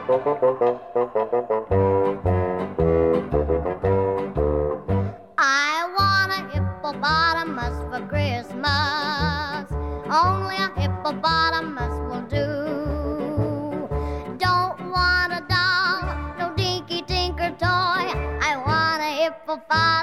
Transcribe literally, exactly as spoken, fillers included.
I want a hippopotamus for Christmas. Only a hippopotamus will do. Don't want a doll, no dinky tinker toy. I want a hippopotamus